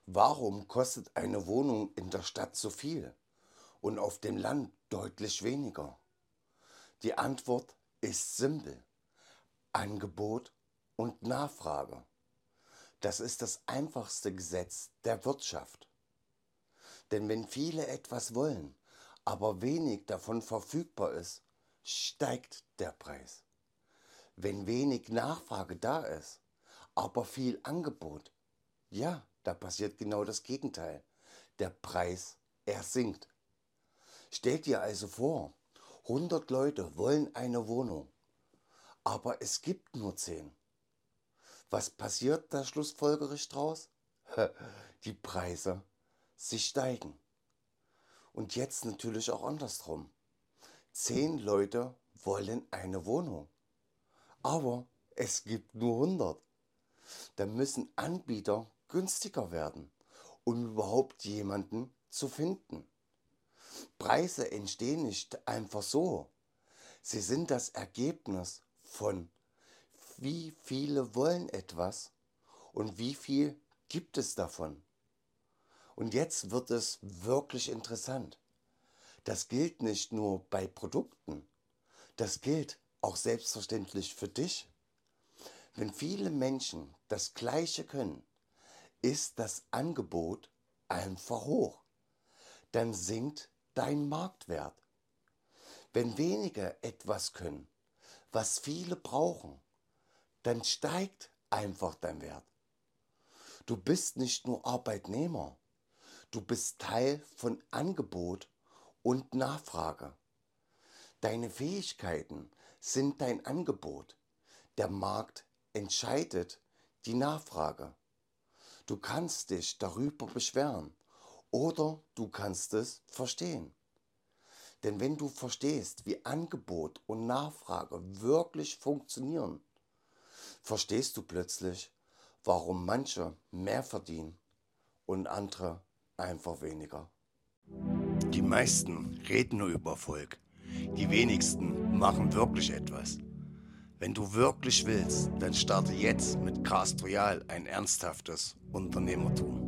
Warum kostet eine Wohnung in der Stadt so viel und auf dem Land deutlich weniger? Die Antwort ist simpel. Angebot und Nachfrage. Das ist das einfachste Gesetz der Wirtschaft. Denn wenn viele etwas wollen, aber wenig davon verfügbar ist, steigt der Preis. Wenn wenig Nachfrage da ist, aber viel Angebot, ja, da passiert genau das Gegenteil. Der Preis, er sinkt. Stellt dir also vor, 100 Leute wollen eine Wohnung, aber es gibt nur 10. Was passiert da schlussfolgerisch draus? Die Preise, sie steigen. Und jetzt natürlich auch andersrum. 10 Leute wollen eine Wohnung, aber es gibt nur 100. Da müssen Anbieter günstiger werden, um überhaupt jemanden zu finden. Preise entstehen nicht einfach so. Sie sind das Ergebnis von wie viele wollen etwas und wie viel gibt es davon. Und jetzt wird es wirklich interessant. Das gilt nicht nur bei Produkten, das gilt auch selbstverständlich für dich. Wenn viele Menschen das Gleiche können, ist das Angebot einfach hoch. Dann sinkt dein Marktwert. Wenn wenige etwas können, was viele brauchen, dann steigt einfach dein Wert. Du bist nicht nur Arbeitnehmer, du bist Teil von Angebot und Nachfrage. Deine Fähigkeiten sind dein Angebot. Der Markt entscheidet die Nachfrage. Du kannst dich darüber beschweren oder du kannst es verstehen. Denn wenn du verstehst, wie Angebot und Nachfrage wirklich funktionieren, verstehst du plötzlich, warum manche mehr verdienen und andere einfach weniger. Die meisten reden nur über Erfolg. Die wenigsten machen wirklich etwas. Wenn du wirklich willst, dann starte jetzt mit Cast Royal ein ernsthaftes Unternehmertum.